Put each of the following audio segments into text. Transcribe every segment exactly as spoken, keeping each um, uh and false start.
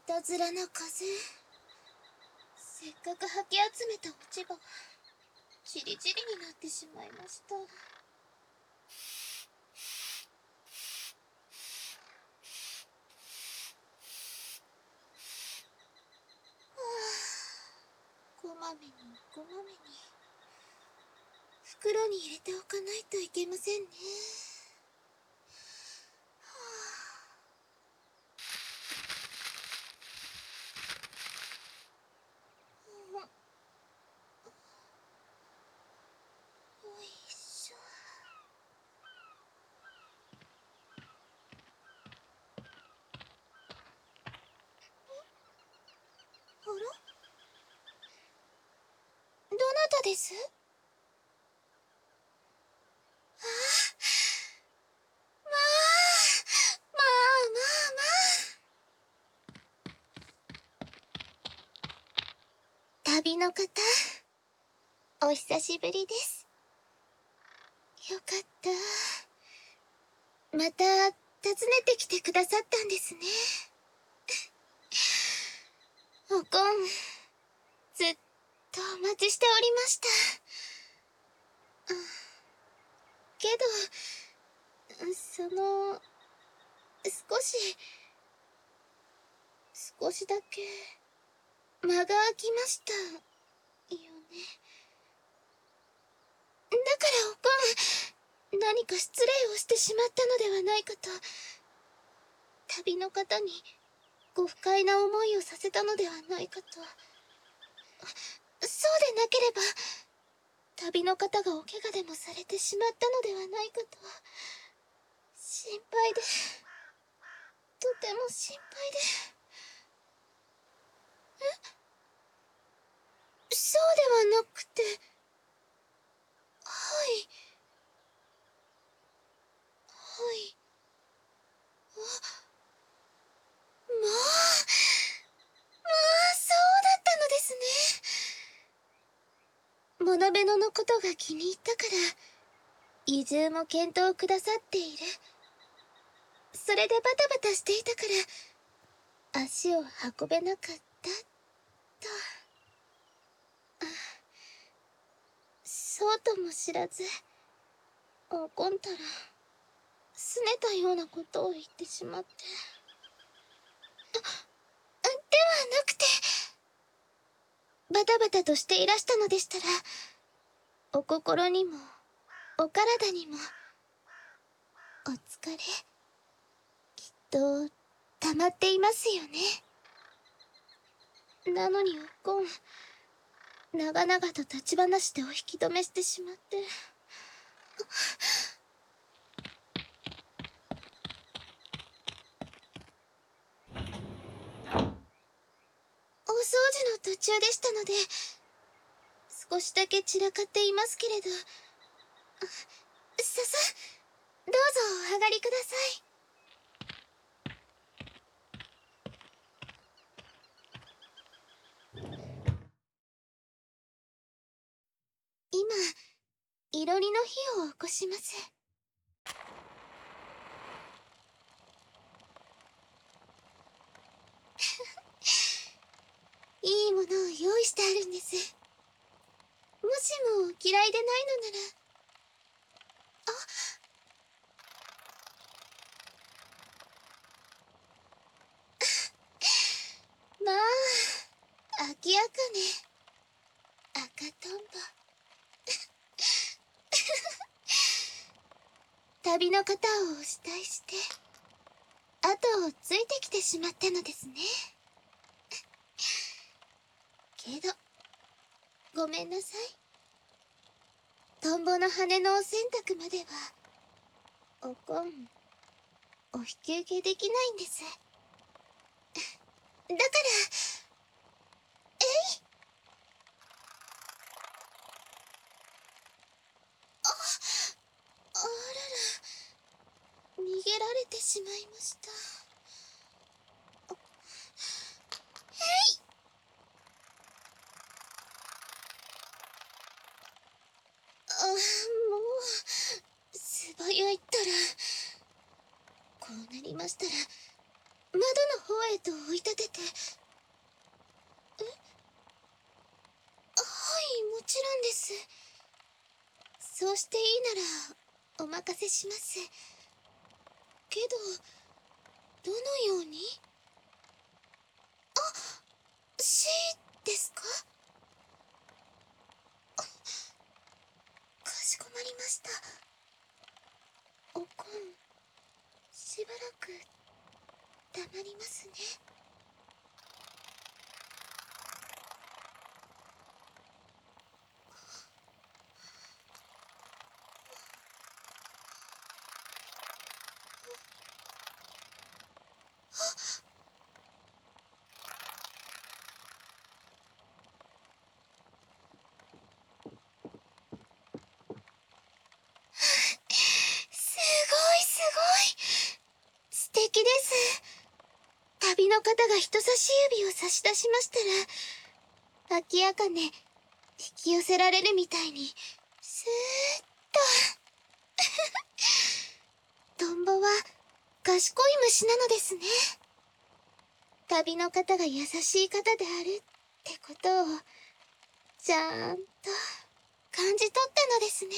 たずらな風。せっかく吐き集めた落ち葉がチリチリになってしまいました。はあ、こまめにこまめに袋に入れておかないといけませんね。よいしょ。あら？どなたです？ああ、まあ、まあまあまあ。旅の方、お久しぶりです。よかった。また訪ねてきてくださったんですね。おこん、ずっとお待ちしておりました。けど、その、少し、少しだけ、間が空きました、よね。だからおこん、何か失礼をしてしまったのではないかと、旅の方にご不快な思いをさせたのではないかと。そうでなければ、旅の方がお怪我でもされてしまったのではないかと、心配で、とても心配で。え？そうではなくて、はい。はい。あ、まあ、まあ、そうだったのですね。モノベノのことが気に入ったから、移住も検討くださっている。それでバタバタしていたから、足を運べなかった、と。あ、そうとも知らず、怒ったら、拗ねたようなことを言ってしまって。あ、ではなくて、バタバタとしていらしたのでしたら、お心にも、お体にも、お疲れ、きっと、溜まっていますよね。なのにおっこん、長々と立ち話でお引き止めしてしまって。お掃除の途中でしたので、少しだけ散らかっていますけれど、ささ、どうぞお上がりください。今、いろりの火を起こします。いいものを用意してあるんです。もしも嫌いでないのなら。あ、まあ、アキアカネ、赤トンボ。旅の方をお慕いして、後をついてきてしまったのですね。けど、ごめんなさい。トンボの羽のお洗濯までは、おこん、お引き受けできないんです。だから、えい。あ、あらら、逃げられてしまいました。えい。あ、もう、素早いったら、こうなりましたら、 窓の方へと追い立てて。え、はい、もちろんです。そうしていいならお任せします。けど、どのように？あ、C ですか？かしこまりました。おこん、しばらく黙りますね。すごいすごい。素敵です。旅の方が人差し指を差し出しましたら、明らかね、引き寄せられるみたいに、スーッと。トンボは賢い虫なのですね。旅の方が優しい方であるってことを、ちゃんと感じ取ったのですね。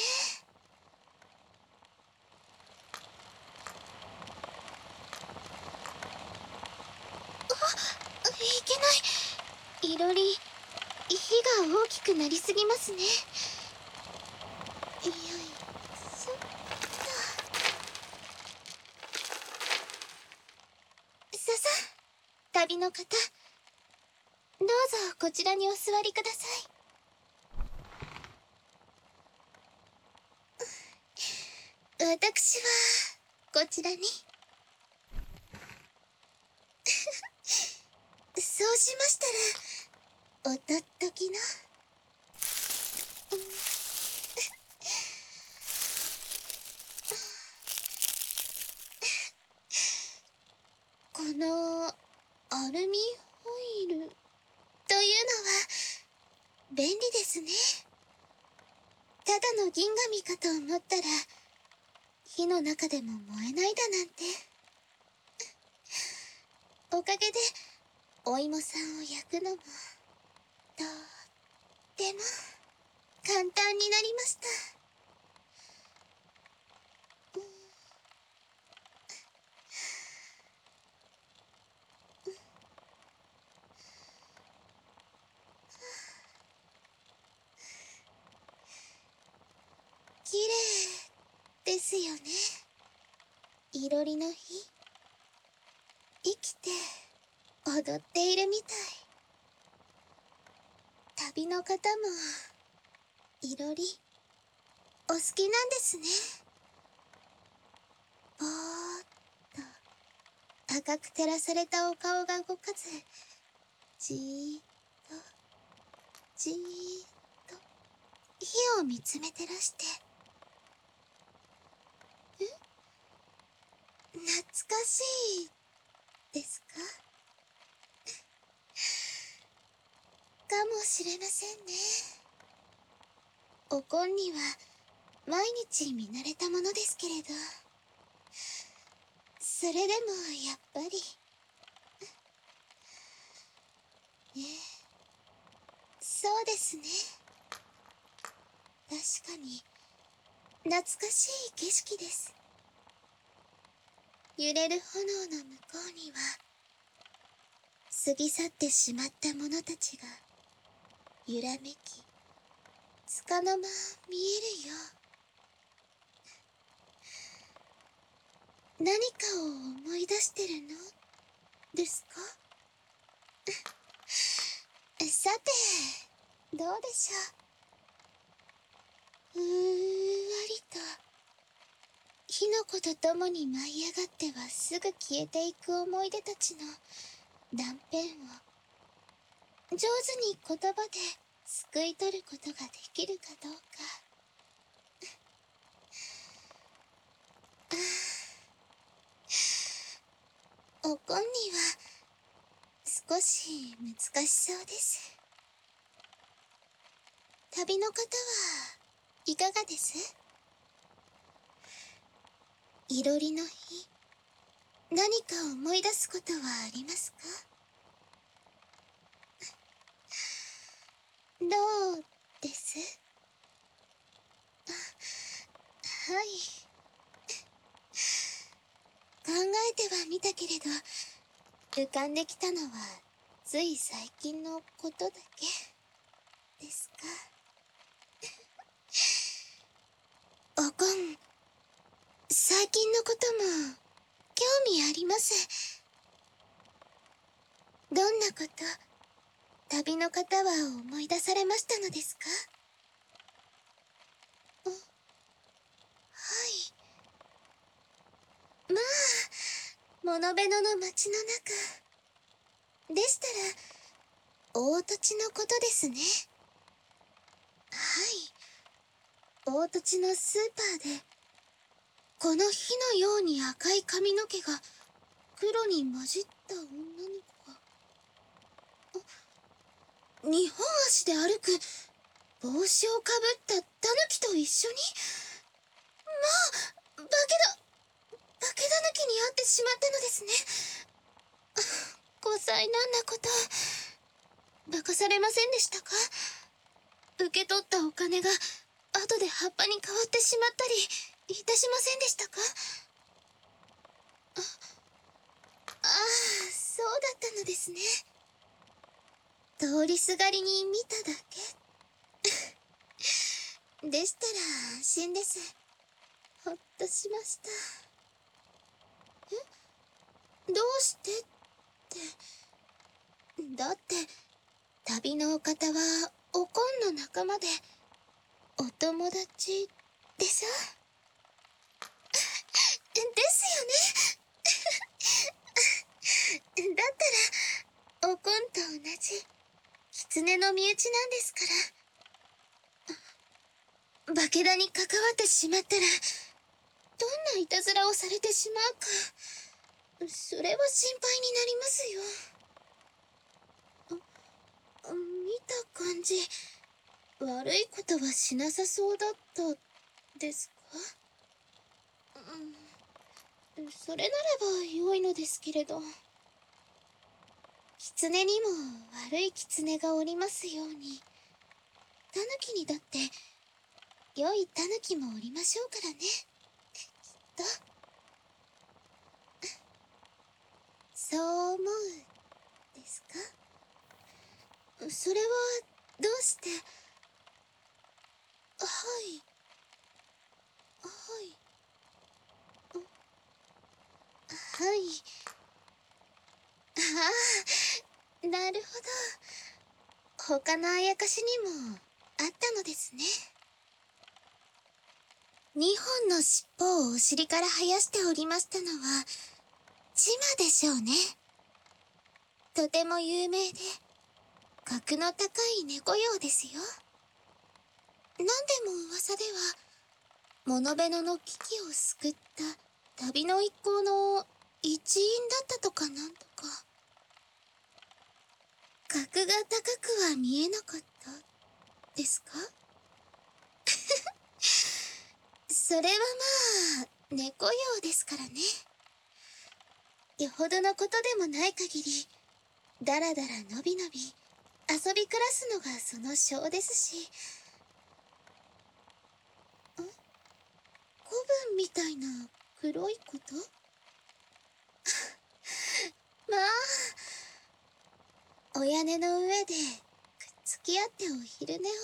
あ、いけない。いろり、火が大きくなりすぎますね。よいしょっと。ささ、旅の方、どうぞこちらにお座りください。私はこちらに。そうしましたら、おとっときの。このアルミホイルというのは便利ですね。ただの銀紙かと思ったら、火の中でも燃えないだなんて。おかげでお芋さんを焼くのもとっても簡単になりました。綺麗ですよね。いろりの火、生きて踊っているみたい。旅の方もいろりお好きなんですね。ぼーっと赤く照らされたお顔が動かず、じーっとじーっと火を見つめてらして。え、懐かしいですか？かもしれませんね。おこんには毎日見慣れたものですけれど、それでもやっぱり。ええ、そうですね。確かに懐かしい景色です。揺れる炎の向こうには過ぎ去ってしまった者たちが揺らめき、束の間見えるよう。何かを思い出してるのですか？さて、どうでしょう。ふんわりと火の粉とともに舞い上がってはすぐ消えていく思い出たちの断片を上手に言葉ですくい取ることができるかどうか。おこんには少し難しそうです。旅の方はいかがです？いろりの火、 何か思い出すことはありますか？どうです？はい。考えてはみたけれど、浮かんできたのは、つい最近のことだけ、ですか。おこん、最近のことも、興味あります。どんなこと、旅の方は思い出されましたのですか？あ、はい。まあ、モノベノの街の中。でしたら、大土地のことですね。はい。大土地のスーパーで、この火のように赤い髪の毛が黒に混じった女の子が。あ、二本足で歩く帽子をかぶったタヌキと一緒に。まあ、化けだ、化けタヌキに会ってしまったのですね。ご災難なこと。化かされませんでしたか？受け取ったお金が後で葉っぱに変わってしまったりいたしませんでしたか？あ、ああ、そうだったのですね。通りすがりに見ただけ。でしたら安心です。ほっとしました。え、どうしてって。だって、旅のお方はおこんの仲間で、お友達でしょ？ですよね。だったら、おこんと同じ、狐の身内なんですから。化けだに関わってしまったら、どんないたずらをされてしまうか、それは心配になりますよ。あ、見た感じ、悪いことはしなさそうだったですか？うん、それならば良いのですけれど。狐にも悪い狐がおりますように、タヌキにだって良いタヌキもおりましょうからね。きっと。そう思うですか？それはどうして。はい。はい。はい。ああ、なるほど。他のあやかしにもあったのですね。二本の尻尾をお尻から生やしておりましたのは、チマでしょうね。とても有名で、格の高い猫用ですよ。何でも噂では、モノベノの危機を救った旅の一行の一員だったとかなんとか。格が高くは見えなかったですか？それはまあ、猫用ですからね。よほどのことでもない限り、だらだらのびのび遊び暮らすのがその性ですし。ん？古文みたいな黒いこと？まあ、お屋根の上でくっつき合ってお昼寝を。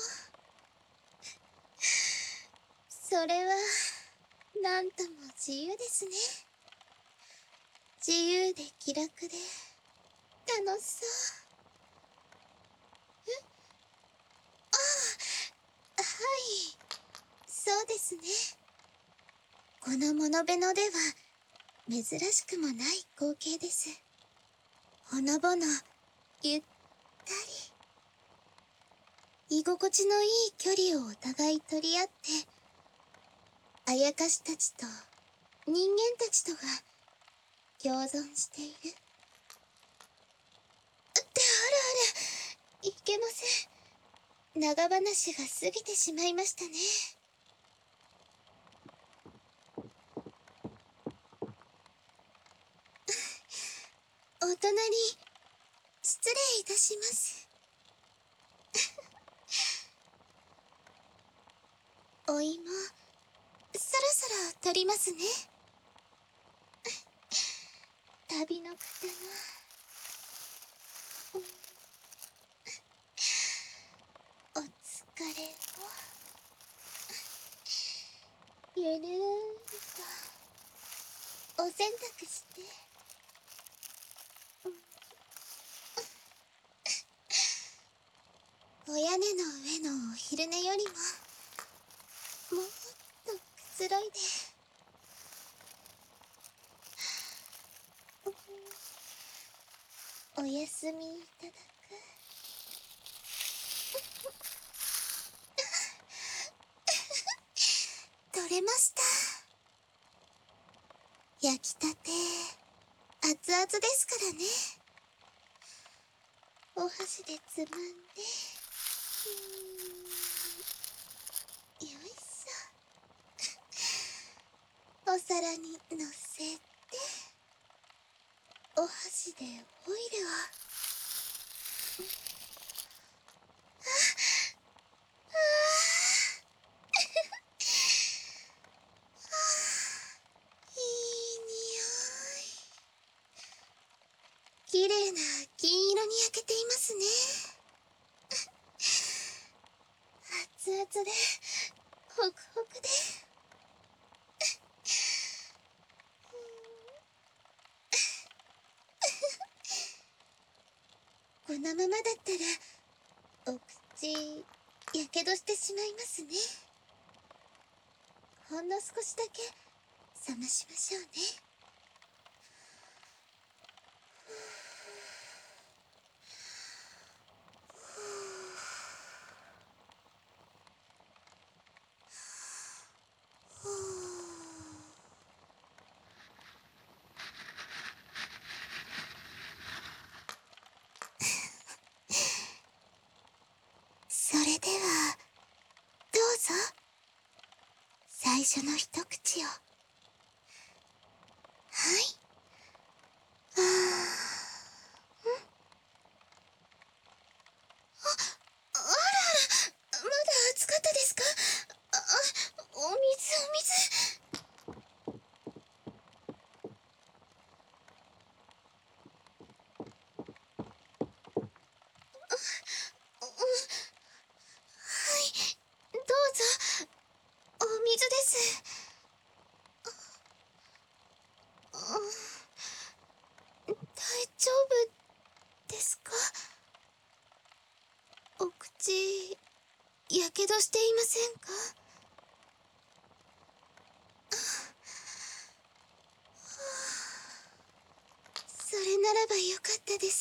それは、なんとも自由ですね。自由で気楽で、楽しそう。え？ああ、はい。そうですね。このモノベノでは、珍しくもない光景です。ほのぼの、ゆったり。居心地のいい距離をお互い取り合って、あやかしたちと人間たちとが共存している。ってあるある、いけません。長話が過ぎてしまいましたね。 お隣失礼いたします。お芋そろそろ取りますね。旅の方のお疲れをゆるーんとお洗濯して、お屋根の上のお昼寝よりももっとくつろいで、おやすみいただく。取れました。焼きたて熱々ですからね。お箸でつまんで、よいしょ。お皿にのせて、お箸でオイルを。綺麗な金色に焼けていますね。熱々でホクホクで、このままだったらお口やけどしてしまいますね。ほんの少しだけ冷ましましょうね。それではどうぞ、最初の一口を。はい。あー、ん、あ、あらあら、まだ暑かったですか？あ、あ、お水お水。うん、はい、どうぞ、お水です。大丈夫ですか？お口やけどしていませんか？それならばよかったです。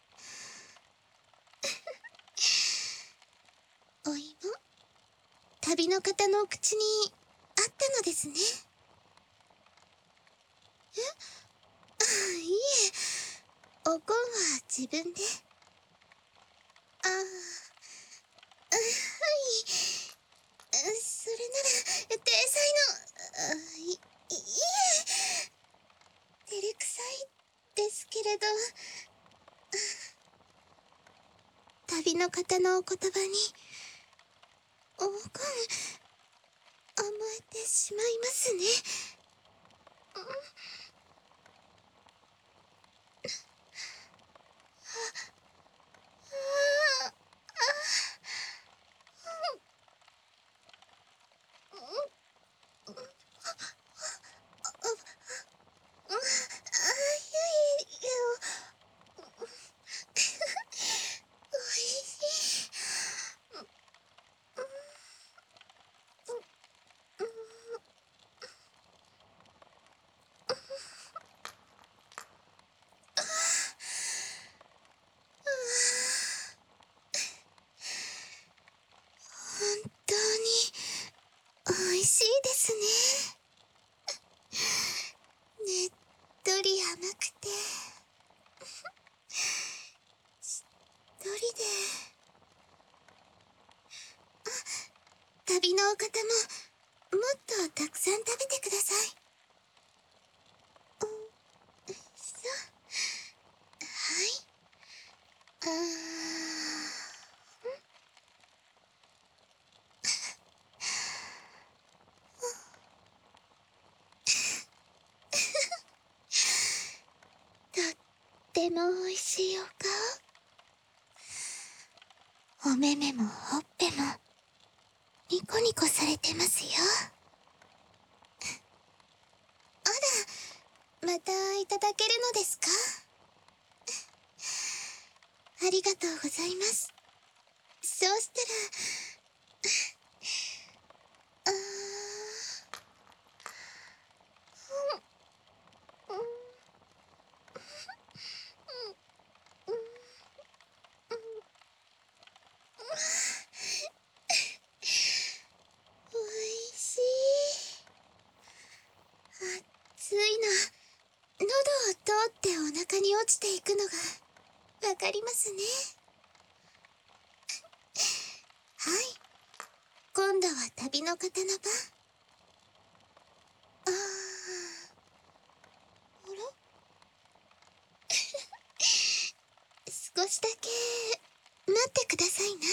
お芋、旅の方のお口にあったのですね。え？あ、いえ、おこんは自分で。ああ、はい。それなら体裁の、あ、い、いえ、照れくさいですけれど、旅の方のお言葉におこん甘えてしまいますね。ああ、あ、いやいや、おいしい。本当においしいですね。ねっとり甘くて、しっとりで。旅のお方ももっとたくさん食べてください。うん、そう。 てもおいしいお顔。お目目もほっぺもニコニコされてますよ。あら、またいただけるのですか？ありがとうございます。そうしたら、あー、うん、うん、うん、うん、おいしい。熱いな。喉を通ってお腹に落ちていくのがわかりますね。はい。今度は旅の方の番。あー、あら少しだけ待ってくださいな。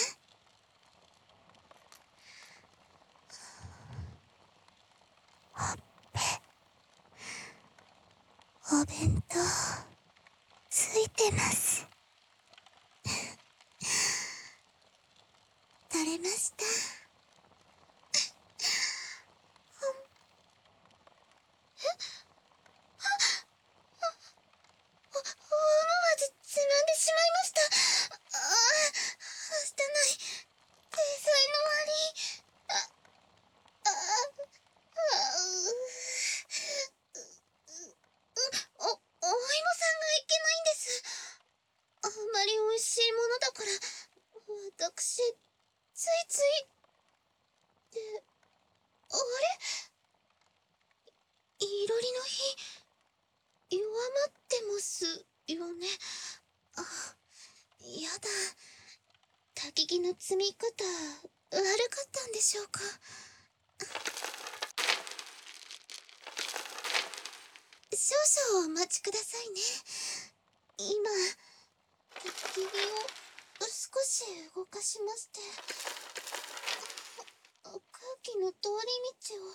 ほっぺ、お弁当ついてます。取れました。思わずつまんでしまいました。ああ、はしたない。体裁の悪い。あ、あ、あ、う、う、お、お芋さんがいけないんです。あまり美味しいものだから、私、ついつい、って、あれ、いろりの火、弱まってますよね。あ、やだ。焚き木の積み方、悪かったんでしょうか。少々お待ちくださいね。今、焚き木を少し動かしまして、空気の通り道を。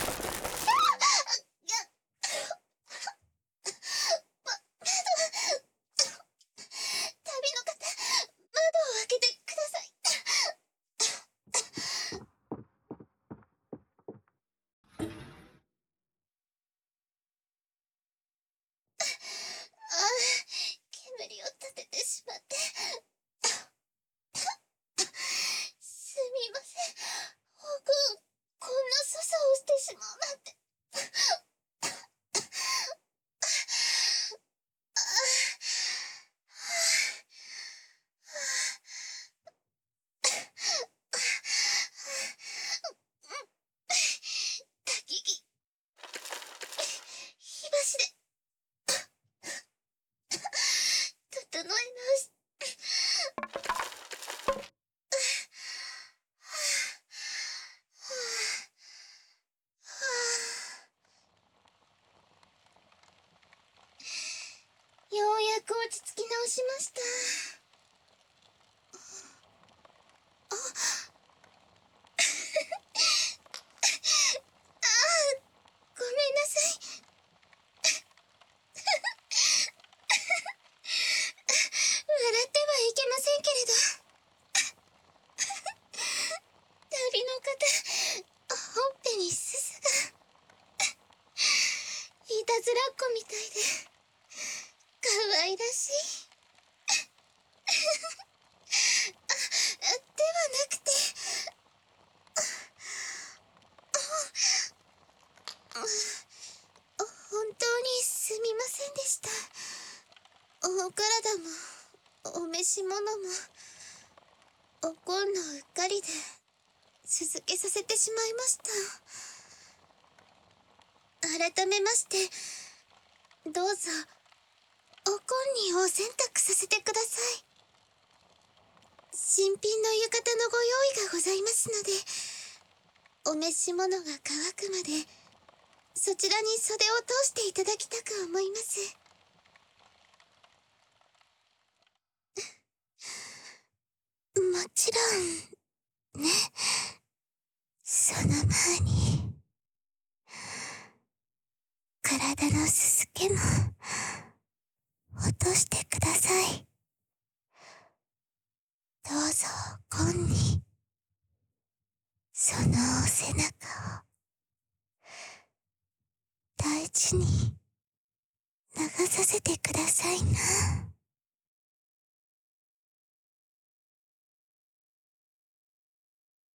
いや、ま、旅の方、窓を開けてください。ああ、煙を立ててしまって。すみません。僕、こんな粗相をしてしまうなんて。ああ、焚き木、火箸で、整え直し、ようやく落ち着き直しました。あ、ああ、ごめんなさい。笑ってはいけませんけれど。旅の方、ほっぺにすすが。いたずらっ子みたいで、可愛らしい。あ、ではなくて、あ、本当にすみませんでした。お体も、お召し物も、お紺のうっかりで、続けさせてしまいました。改めまして、どうぞ、お紺にお洗濯させてください。新品の浴衣のご用意がございますので、お召し物が乾くまで、そちらに袖を通していただきたく思います。もちろん、ね。その前に、体のすすけも、 落としてください。どうぞゴンにそのお背中を大事に流させてくださいな。